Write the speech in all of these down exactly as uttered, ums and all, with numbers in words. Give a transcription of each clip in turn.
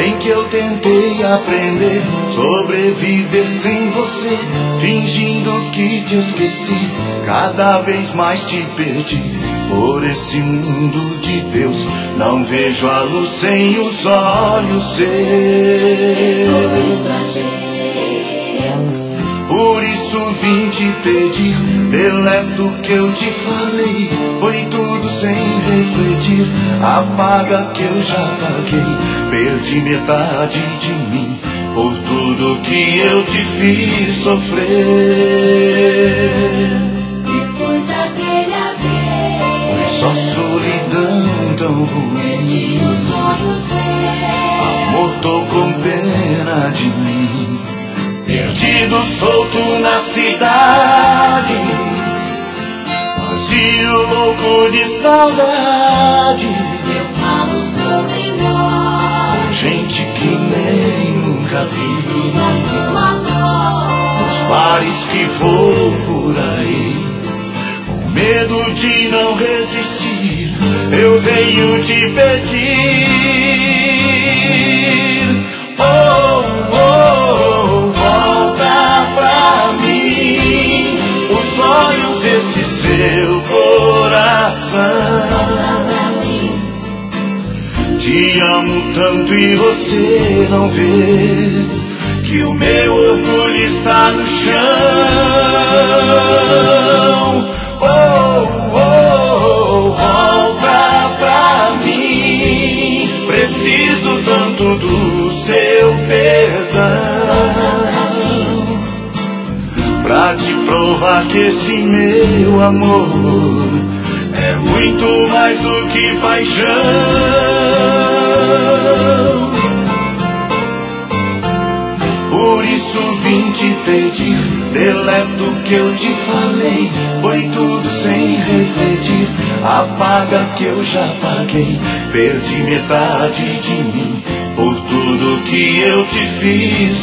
Bem que eu tentei aprender, sobreviver sem você, fingindo que te esqueci, cada vez mais te perdi. Por esse mundo de Deus, não vejo a luz sem os olhos seus. Por isso vim te pedir, deleta o que eu te falei, foi tudo sem refletir, apaga que eu já paguei, perdi metade de mim, por tudo que eu te fiz sofrer. Depois daquela vez, foi só solidão tão ruim, perdi os sonhos meus. Amor, tô com pena de mim, perdido, solto na cidade, vazio, louco de saudade. Eu falo sobre nós, Gente que nem nunca vi, os os bares que vou por aí, com medo de não resistir, eu venho te pedir. Oh, oh, volta pra mim, os olhos desse seu coração. Te amo tanto e você não vê que o meu orgulho está no chão. Oh, oh, volta pra mim, preciso tanto do seu perdão, pra te provar que esse meu amor é muito mais do que paixão. Por isso vim te pedir, deleta o que eu te falei, foi tudo sem refletir, apaga que eu já paguei, perdi metade de mim, por tudo que eu te fiz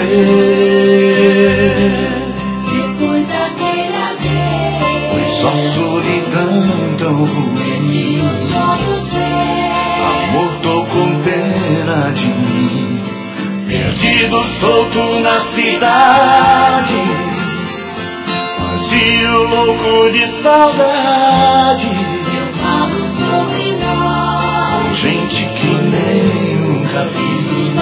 sofrer. Depois daquela vez, Foi só solidão tão ruim, perdi os sonhos meus. amor, tô com pena de mim, perdido, solto na cidade, vazio, louco de saudade. Eu falo sobre nós, Gente que nem nunca vi,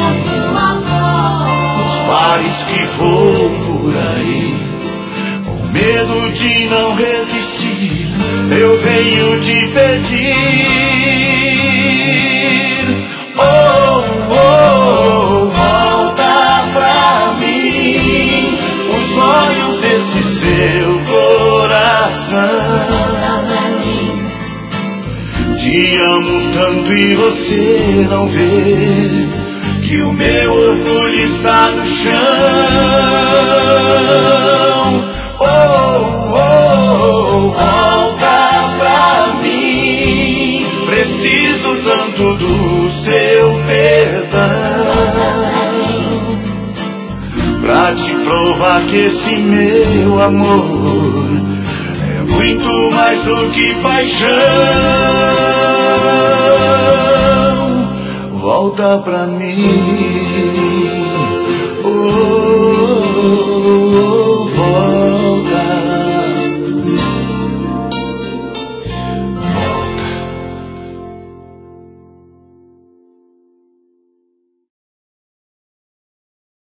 os bares que vou por aí, com medo de não resistir, eu venho te pedir. Oh, oh, volta pra mim, os olhos desse seu coração. Te amo tanto e você não vê que o meu orgulho está no chão. Oh, oh, volta pra mim, preciso tanto do seu perdão, pra te provar que esse meu amor é muito mais do que paixão. Volta pra mim, oh.